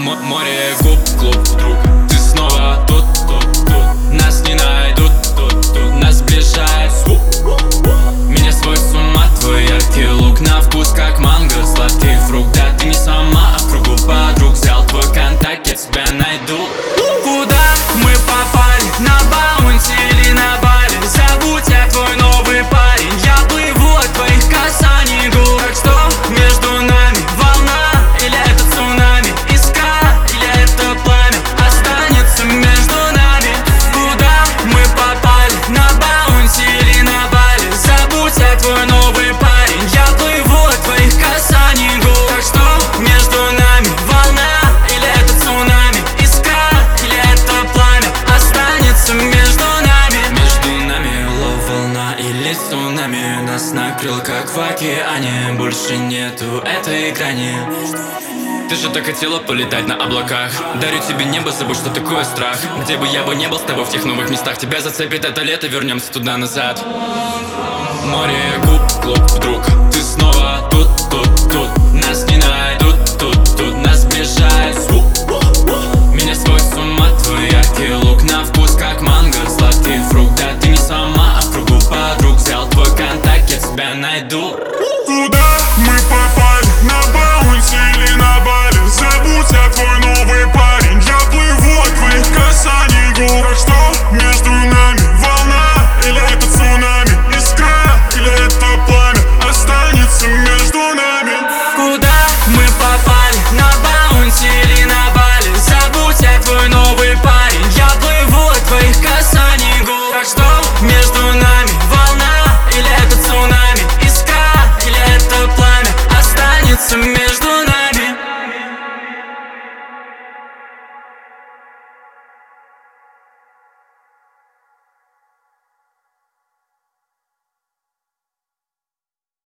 Море, губ, клуб, друг. Ты снова тут, нас не найдут, нас сближает звук. Меня свой с ума, твой яркий лук. На вкус как манго, сладкий фрукт. Да ты не сама, а в кругу подруг. Взял твой контакт, я тебя найду. Куда мы попали? На баунти или на Бали? Забудь, я твой новый парень. Я плыву от твоих касаний губ. Так что между нами волна или это цунами? Искра или это пламя останется между нами? Куда мы попали? На баунти или на Бали? Забудь, я твой новый парень. Я плыву от твоих касаний губ. Так что между нами волна или это цунами? Искра или это пламя останется между нами? Между нами лов, волна или цунами? Нас накрыл как в океане. Больше нету этой грани. Ты же так хотела полетать на облаках. Дарю тебе небо, забудь, что такое страх. Где бы я не был с тобой в тех новых местах. Тебя зацепит это лето, вернемся туда-назад. Море, губ, клуб, друг. Ты снова тут, нас не найдут.